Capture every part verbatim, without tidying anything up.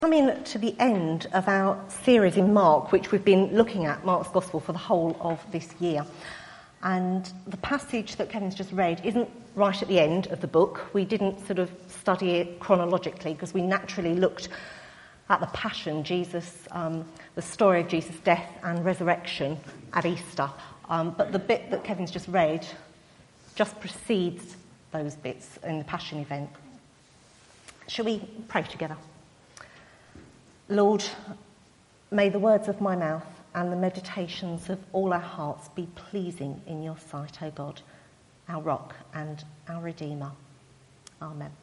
Coming to the end of our series in Mark, which we've been looking at, Mark's Gospel, for the whole of this year. And the passage that Kevin's just read isn't right at the end of the book. We didn't sort of study it chronologically because we naturally looked at the Passion, Jesus, um, the story of Jesus' death and resurrection at Easter. Um, but the bit that Kevin's just read just precedes those bits in the Passion event. Shall we pray together? Lord, may the words of my mouth and the meditations of all our hearts be pleasing in your sight, O God, our rock and our Redeemer. Amen.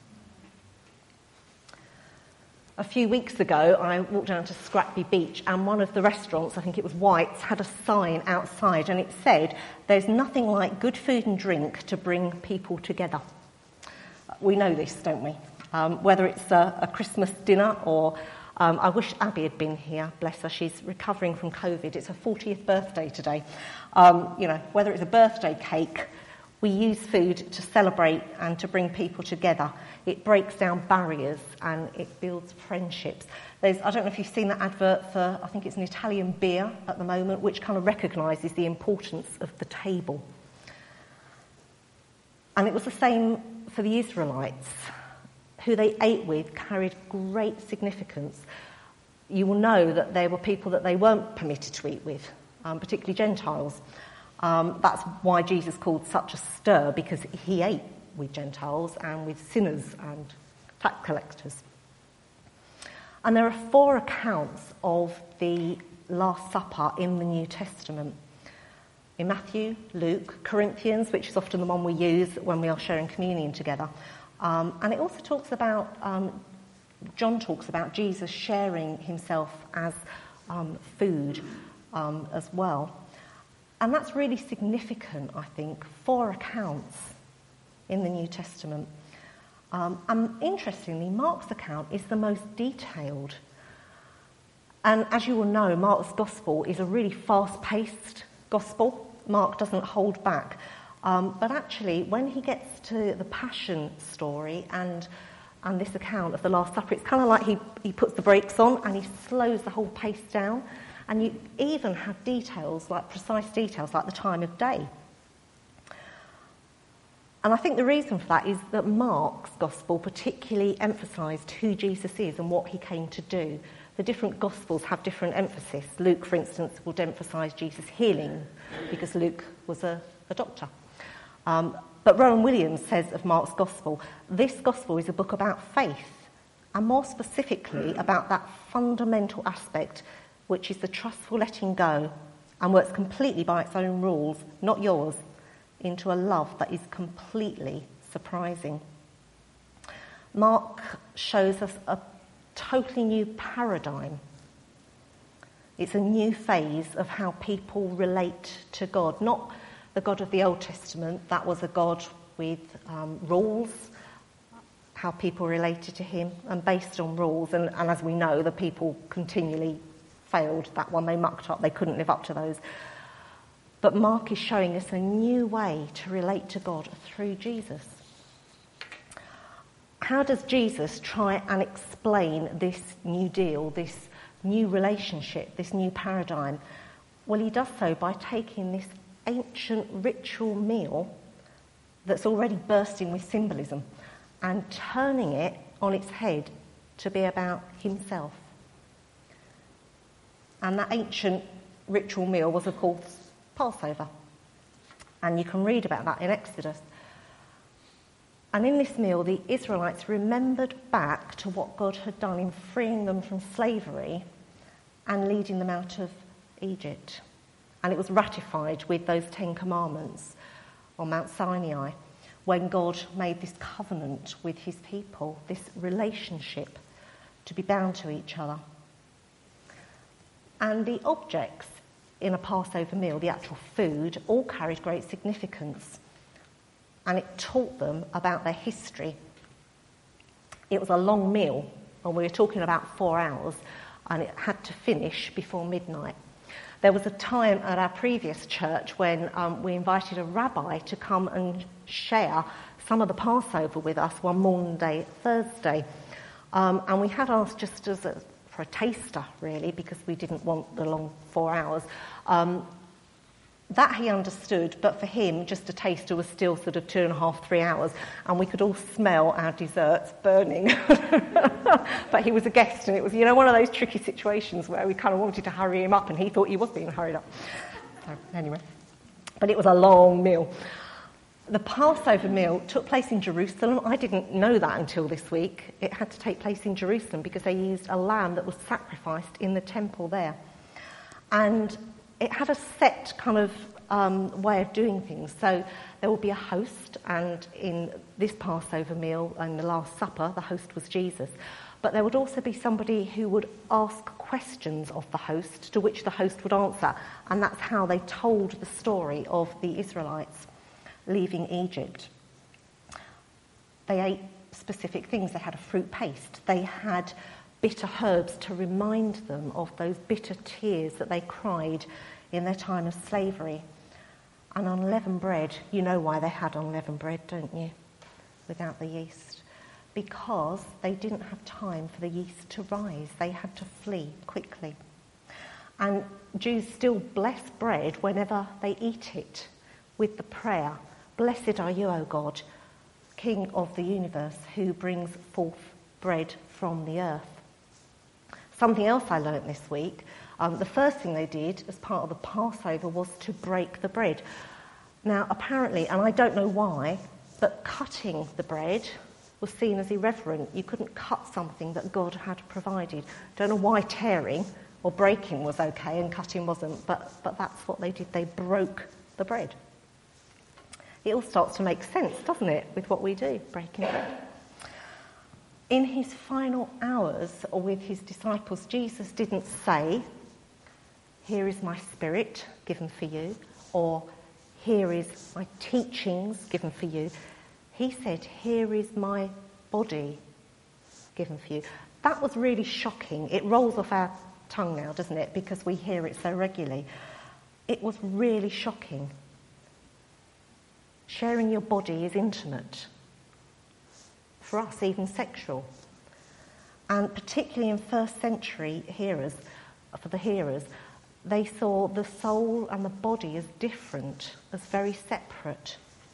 A few weeks ago, I walked down to Scrapby Beach, and one of the restaurants, I think it was White's, had a sign outside, and it said, "There's nothing like good food and drink to bring people together." We know this, don't we? Um, whether it's a, a Christmas dinner or Um, I wish Abby had been here, bless her. She's recovering from COVID. It's her fortieth birthday today. Um, you know, whether it's a birthday cake, we use food to celebrate and to bring people together. It breaks down barriers and it builds friendships. There's, I don't know if you've seen that advert for, I think it's an Italian beer at the moment, which kind of recognises the importance of the table. And it was the same for the Israelites. Who they ate with carried great significance. You will know that there were people that they weren't permitted to eat with, um, particularly Gentiles. Um, that's why Jesus called such a stir, because he ate with Gentiles and with sinners and tax collectors. And there are four accounts of the Last Supper in the New Testament. In Matthew, Luke, Corinthians, which is often the one we use when we are sharing communion together. Um, and it also talks about, um, John talks about Jesus sharing himself as um, food um, as well. And that's really significant, I think, four accounts in the New Testament. Um, and interestingly, Mark's account is the most detailed. And as you will know, Mark's Gospel is a really fast-paced Gospel. Mark doesn't hold back. Um, but actually, when he gets to the Passion story and and this account of the Last Supper, it's kind of like he, he puts the brakes on and he slows the whole pace down. And you even have details, like precise details, like the time of day. And I think the reason for that is that Mark's Gospel particularly emphasised who Jesus is and what he came to do. The different Gospels have different emphasis. Luke, for instance, would emphasise Jesus' healing because Luke was a, a doctor. Um, but Rowan Williams says of Mark's Gospel, this Gospel is a book about faith, and more specifically about that fundamental aspect, which is the trustful letting go and works completely by its own rules, not yours, into a love that is completely surprising. Mark shows us a totally new paradigm. It's a new phase of how people relate to God, not the God of the Old Testament. That was a God with um, rules, how people related to him, and based on rules. And, and as we know, the people continually failed that one. They mucked up. They couldn't live up to those. But Mark is showing us a new way to relate to God through Jesus. How does Jesus try and explain this new deal, this new relationship, this new paradigm? Well, he does so by taking this ancient ritual meal that's already bursting with symbolism and turning it on its head to be about himself. And that ancient ritual meal was, of course, Passover. And you can read about that in Exodus. And in this meal, the Israelites remembered back to what God had done in freeing them from slavery and leading them out of Egypt. And it was ratified with those Ten Commandments on Mount Sinai when God made this covenant with his people, this relationship to be bound to each other. And the objects in a Passover meal, the actual food, all carried great significance. And it taught them about their history. It was a long meal, and we were talking about four hours, and it had to finish before midnight. There was a time at our previous church when um, we invited a rabbi to come and share some of the Passover with us one Maundy Thursday. Um, and we had asked just as a, for a taster, really, because we didn't want the long four hours. Um, that he understood, but for him, just a taster was still sort of two and a half, three hours, and we could all smell our desserts burning. But he was a guest, and it was, you know, one of those tricky situations where we kind of wanted to hurry him up, and he thought he was being hurried up. So, anyway. But it was a long meal. The Passover meal took place in Jerusalem. I didn't know that until this week. It had to take place in Jerusalem because they used a lamb that was sacrificed in the temple there. And it had a set kind of um, way of doing things. So there would be a host, and in this Passover meal and the Last Supper, the host was Jesus. But there would also be somebody who would ask questions of the host, to which the host would answer. And that's how they told the story of the Israelites leaving Egypt. They ate specific things. They had a fruit paste. They had bitter herbs to remind them of those bitter tears that they cried in their time of slavery. And unleavened bread, you know why they had unleavened bread, don't you? Without the yeast. Because they didn't have time for the yeast to rise. They had to flee quickly. And Jews still bless bread whenever they eat it with the prayer, "Blessed are you, O God, King of the universe, who brings forth bread from the earth." Something else I learnt this week, um, the first thing they did as part of the Passover was to break the bread. Now, apparently, and I don't know why, but cutting the bread was seen as irreverent. You couldn't cut something that God had provided. Don't know why tearing or breaking was okay and cutting wasn't, but, but that's what they did. They broke the bread. It all starts to make sense, doesn't it, with what we do, breaking bread. In his final hours with his disciples, Jesus didn't say, "Here is my spirit given for you," or "Here is my teachings given for you." He said, "Here is my body given for you." That was really shocking. It rolls off our tongue now, doesn't it, because we hear it so regularly. It was really shocking. Sharing your body is intimate. For us, even sexual. And particularly in first century hearers, for the hearers, they saw the soul and the body as different, as very separate.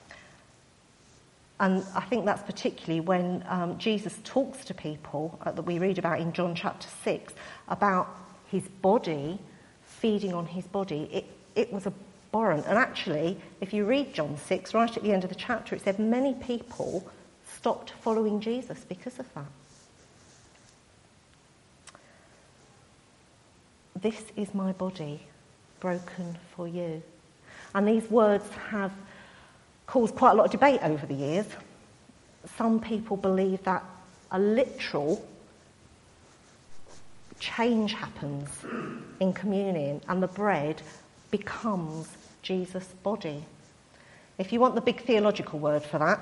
And I think that's particularly when um, Jesus talks to people uh, that we read about in John chapter six about his body, feeding on his body. It, it was abhorrent. And actually, if you read John six, right at the end of the chapter, it said many people stopped following Jesus because of that. "This is my body, broken for you." And these words have caused quite a lot of debate over the years. Some people believe that a literal change happens in communion and the bread becomes Jesus' body. If you want the big theological word for that,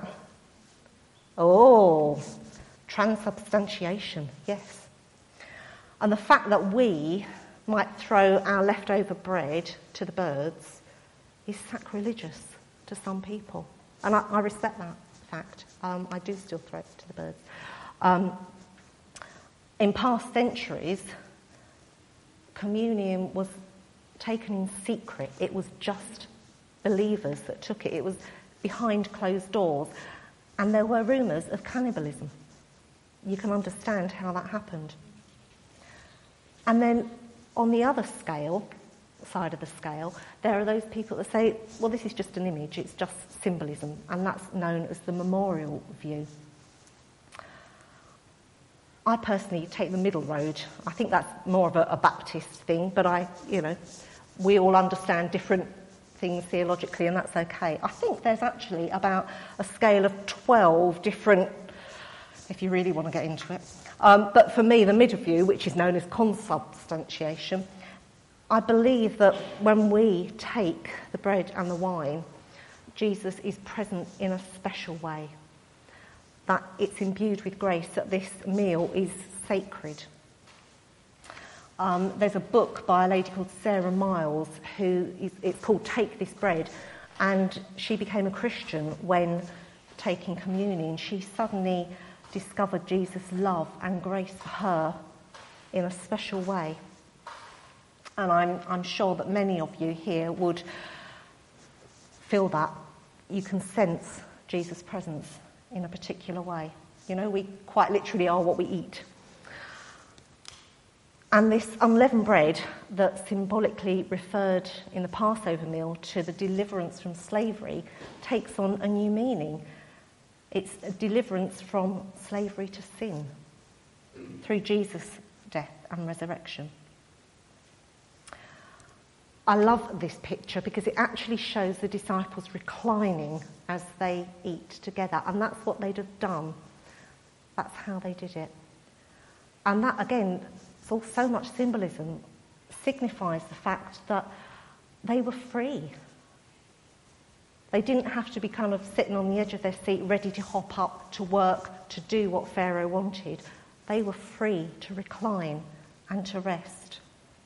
oh, transubstantiation, yes. And the fact that we might throw our leftover bread to the birds is sacrilegious to some people. And I, I respect that fact. Um, I do still throw it to the birds. Um, in past centuries, communion was taken in secret. It was just believers that took it. It was behind closed doors. And there were rumours of cannibalism. You can understand how that happened. And then on the other scale, side of the scale, there are those people that say, well, this is just an image, it's just symbolism, and that's known as the memorial view. I personally take the middle road. I think that's more of a, a Baptist thing, but I, you know, we all understand different things theologically, and that's okay. I think there's actually about a scale of twelve different, if you really want to get into it. Um, but for me, the middle view, which is known as consubstantiation, I believe that when we take the bread and the wine, Jesus is present in a special way, that it's imbued with grace, that this meal is sacred. Um, there's a book by a lady called Sarah Miles, who is, it's called Take This Bread, and she became a Christian when taking communion. She suddenly discovered Jesus' love and grace for her in a special way. And I'm, I'm sure that many of you here would feel that. You can sense Jesus' presence in a particular way. You know, we quite literally are what we eat. And this unleavened bread that symbolically referred in the Passover meal to the deliverance from slavery takes on a new meaning. It's a deliverance from slavery to sin through Jesus' death and resurrection. I love this picture because it actually shows the disciples reclining as they eat together, and that's what they'd have done. That's how they did it. And that, again, for so much symbolism, signifies the fact that they were free. They didn't have to be kind of sitting on the edge of their seat, ready to hop up, to work, to do what Pharaoh wanted. They were free to recline and to rest.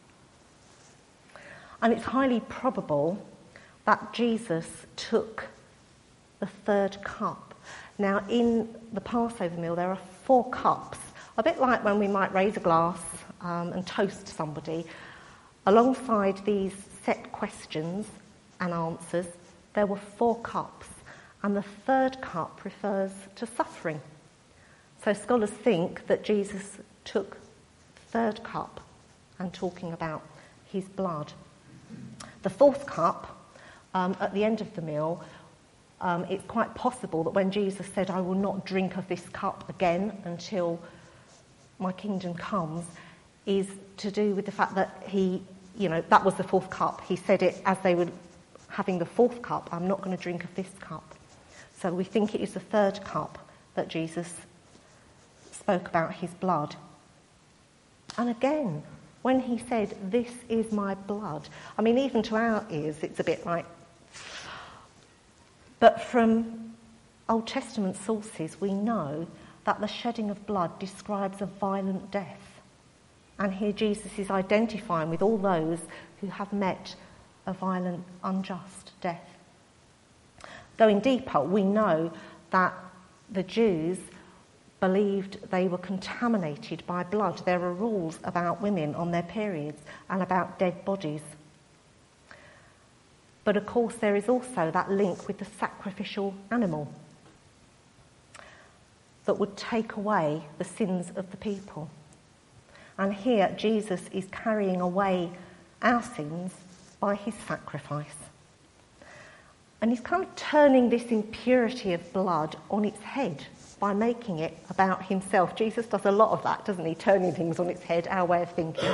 And it's highly probable that Jesus took the third cup. Now, in the Passover meal, there are four cups, a bit like when we might raise a glass um, and toast somebody. Alongside these set questions and answers, there were four cups, and the third cup refers to suffering. So scholars think that Jesus took the third cup and talking about his blood. The fourth cup, um, at the end of the meal, um, it's quite possible that when Jesus said, "I will not drink of this cup again until my kingdom comes," is to do with the fact that he, you know, that was the fourth cup. He said it as they were having the fourth cup, "I'm not going to drink of this cup." So we think it is the third cup that Jesus spoke about his blood. And again, when he said, "This is my blood," I mean, even to our ears, it's a bit like... But from Old Testament sources, we know that the shedding of blood describes a violent death. And here Jesus is identifying with all those who have met a violent, unjust death. Going deeper, we know that the Jews believed they were contaminated by blood. There are rules about women on their periods and about dead bodies. But of course there is also that link with the sacrificial animal that would take away the sins of the people. And here Jesus is carrying away our sins by his sacrifice. And he's kind of turning this impurity of blood on its head by making it about himself. Jesus does a lot of that, doesn't he? Turning things on its head, our way of thinking.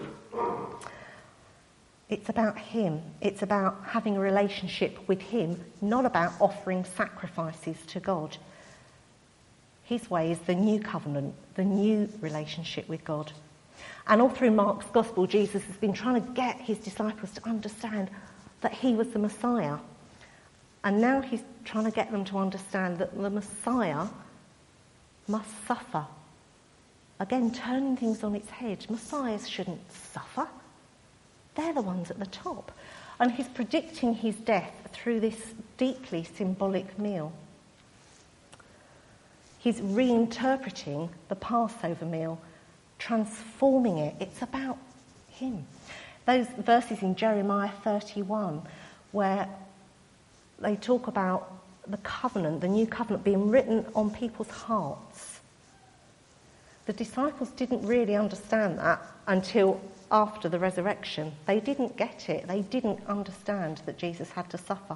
It's about him. It's about having a relationship with him, not about offering sacrifices to God. His way is the new covenant, the new relationship with God. And all through Mark's Gospel, Jesus has been trying to get his disciples to understand that he was the Messiah. And now he's trying to get them to understand that the Messiah must suffer. Again, turning things on its head. Messiahs shouldn't suffer. They're the ones at the top. And he's predicting his death through this deeply symbolic meal. He's reinterpreting the Passover meal, transforming it. It's about him. Those verses in Jeremiah thirty-one, where they talk about the covenant, the new covenant being written on people's hearts. The disciples didn't really understand that until after the resurrection. They didn't get it. They didn't understand that Jesus had to suffer.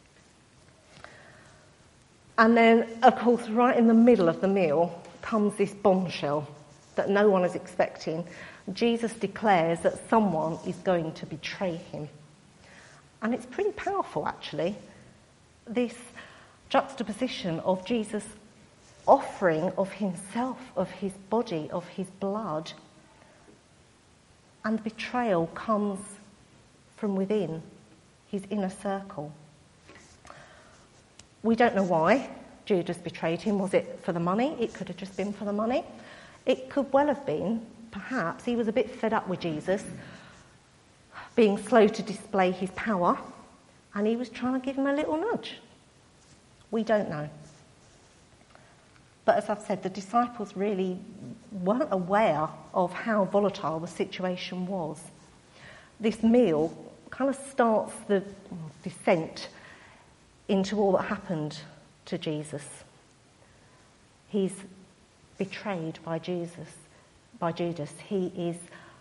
And then, of course, right in the middle of the meal comes this bombshell that no one is expecting. Jesus declares that someone is going to betray him. And it's pretty powerful, actually, this juxtaposition of Jesus offering of himself, of his body, of his blood, and the betrayal comes from within, his inner circle. We don't know why Judas betrayed him. Was it for the money? It could have just been for the money. It could well have been, perhaps, he was a bit fed up with Jesus being slow to display his power, and he was trying to give him a little nudge. We don't know. But as I've said, the disciples really weren't aware of how volatile the situation was. This meal kind of starts the descent into all that happened to Jesus. He's betrayed by Jesus, by Judas. He is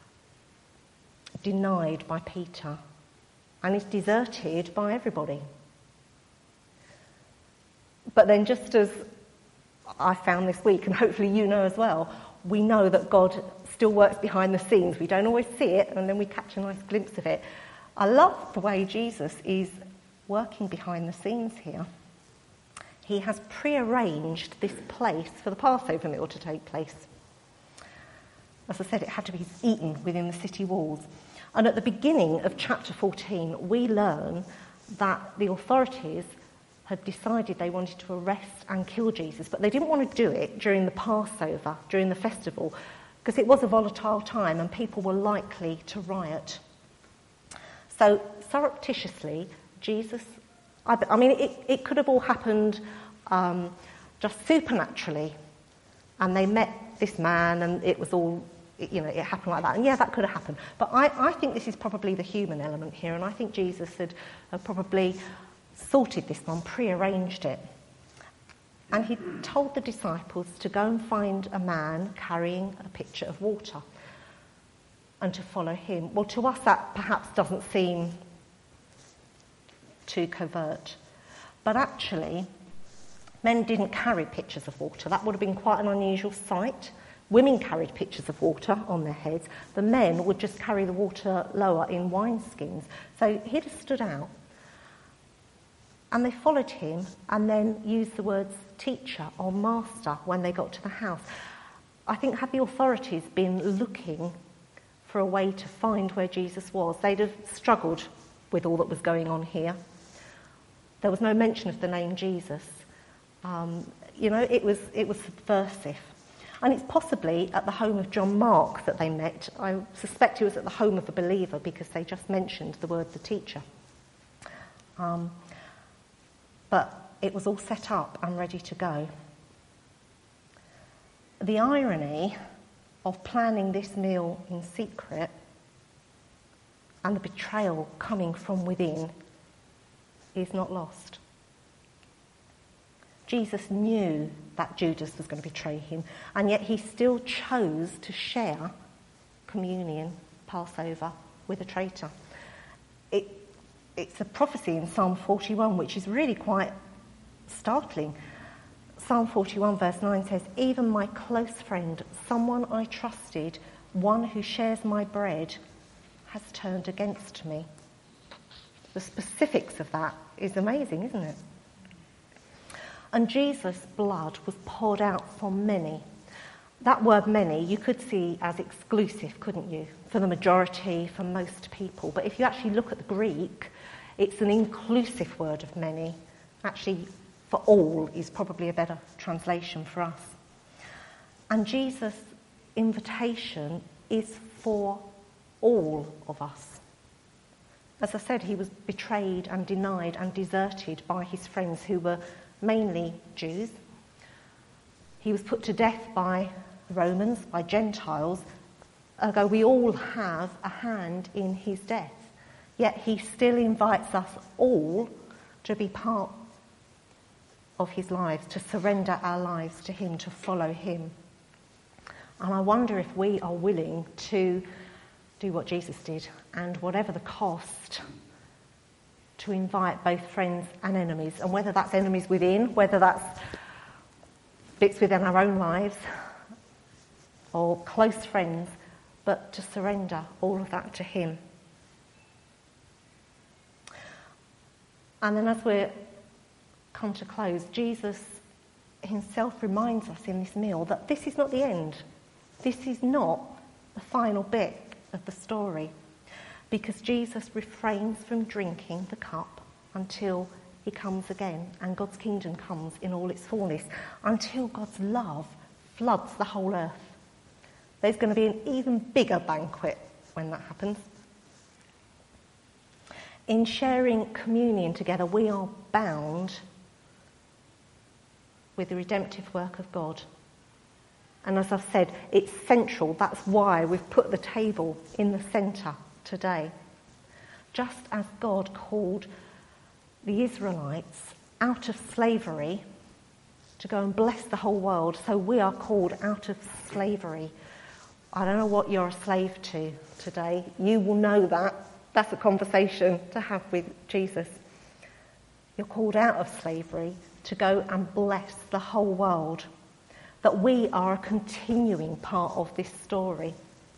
denied by Peter, and is deserted by everybody. But then, just as I found this week, and hopefully you know as well, we know that God still works behind the scenes. We don't always see it, and then we catch a nice glimpse of it. I love the way Jesus is working behind the scenes here. He has prearranged this place for the Passover meal to take place. As I said, it had to be eaten within the city walls. And at the beginning of chapter fourteen, we learn that the authorities had decided they wanted to arrest and kill Jesus, but they didn't want to do it during the Passover, during the festival, because it was a volatile time and people were likely to riot. So surreptitiously, Jesus, I, I mean, it, it could have all happened um, just supernaturally, and they met this man and it was all, you know, it happened like that. And yeah, that could have happened. But I, I think this is probably the human element here, and I think Jesus had, had probably sorted this one, prearranged it. And he told the disciples to go and find a man carrying a pitcher of water and to follow him. Well, to us that perhaps doesn't seem too covert. But actually, men didn't carry pitchers of water. That would have been quite an unusual sight. Women carried pitchers of water on their heads. The men would just carry the water lower in wineskins. So he'd have stood out. And they followed him and then used the words teacher or master when they got to the house. I think had the authorities been looking for a way to find where Jesus was, they'd have struggled with all that was going on here. There was no mention of the name Jesus. Um, you know, it was it was subversive. And it's possibly at the home of John Mark that they met. I suspect it was at the home of a believer because they just mentioned the word the teacher. Um, But it was all set up and ready to go. The irony of planning this meal in secret and the betrayal coming from within is not lost. Jesus knew that Judas was going to betray him, and yet he still chose to share communion, Passover, with a traitor. It It's a prophecy in Psalm forty-one, which is really quite startling. Psalm forty-one verse nine says, "Even my close friend, someone I trusted, one who shares my bread, has turned against me." The specifics of that is amazing, isn't it? And Jesus' blood was poured out for many. That word many you could see as exclusive, couldn't you? For the majority, for most people. But if you actually look at the Greek, it's an inclusive word of many. Actually, for all is probably a better translation for us. And Jesus' invitation is for all of us. As I said, he was betrayed and denied and deserted by his friends who were mainly Jews. He was put to death by Romans, by Gentiles. Ergo, we all have a hand in his death. Yet he still invites us all to be part of his lives, to surrender our lives to him, to follow him. And I wonder if we are willing to do what Jesus did, and whatever the cost, to invite both friends and enemies, and whether that's enemies within, whether that's bits within our own lives, or close friends, but to surrender all of that to him. And then as we come to close, Jesus himself reminds us in this meal that this is not the end. This is not the final bit of the story, because Jesus refrains from drinking the cup until he comes again and God's kingdom comes in all its fullness, until God's love floods the whole earth. There's going to be an even bigger banquet when that happens. In sharing communion together, we are bound with the redemptive work of God. And as I've said, it's central. That's why we've put the table in the centre today. Just as God called the Israelites out of slavery to go and bless the whole world, so we are called out of slavery. I don't know what you're a slave to today. You will know that. That's a conversation to have with Jesus. You're called out of slavery to go and bless the whole world. That we are a continuing part of this story.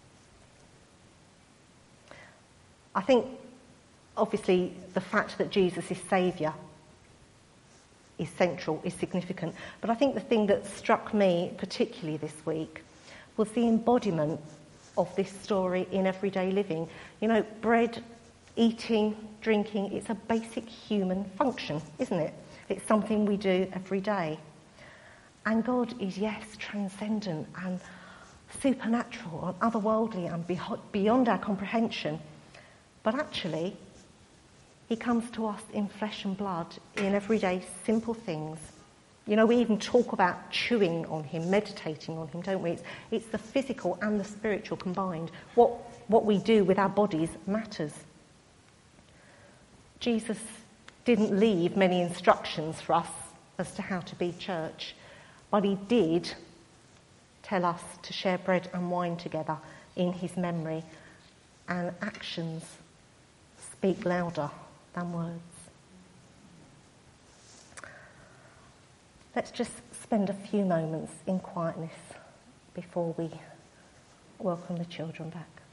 I think, obviously, the fact that Jesus is Saviour is central, is significant. But I think the thing that struck me particularly this week was the embodiment of this story in everyday living. You know, bread, eating, drinking, it's a basic human function, isn't it? It's something we do every day. And God is, yes, transcendent and supernatural and otherworldly and beyond our comprehension. But actually, he comes to us in flesh and blood, in everyday simple things. You know, we even talk about chewing on him, meditating on him, don't we? It's, it's the physical and the spiritual combined. What, what we do with our bodies matters. Jesus didn't leave many instructions for us as to how to be church. But he did tell us to share bread and wine together in his memory. And actions speak louder than words. Let's just spend a few moments in quietness before we welcome the children back.